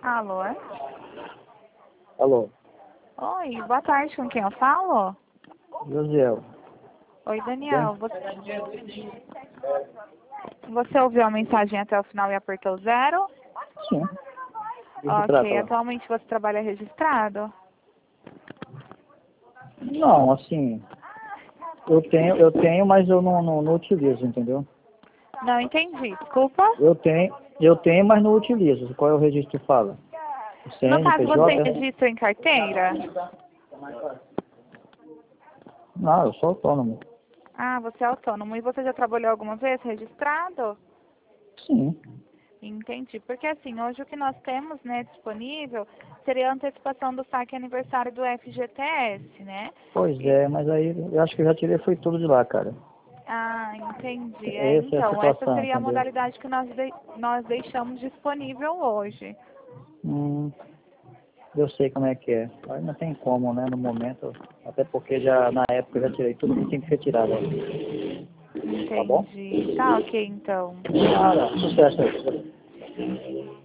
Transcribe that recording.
Alô? Alô, Oi, boa tarde, com quem eu falo? Josiel. Oi, Daniel, você ouviu a mensagem até o final e apertou 0? Sim. O que se trata Ok, lá? atualmente você trabalha registrado? Não, assim, eu tenho, mas eu não utilizo, entendeu? Não entendi, desculpa. Eu tenho, mas não utilizo. Qual é o registro que fala? O No caso, você CNPJ? registra em carteira? Não, eu sou autônomo. Ah, você é autônomo. E você já trabalhou alguma vez registrado? Sim. Entendi. Porque assim, hoje o que nós temos, né, disponível seria a antecipação do saque aniversário do FGTS, né? Pois E- é, mas aí eu acho que eu já tirei foi tudo de lá, cara. Ah, entendi. Essa é a Então, essa situação, seria a entendeu? modalidade que nós deixamos disponível hoje. Hum, eu sei como é que é. Mas não tem como, né, no momento. Até porque já na época eu já tirei tudo que tinha que ser tirado. Tá bom? Entendi. Tá ok, então. Nada, sucesso aí.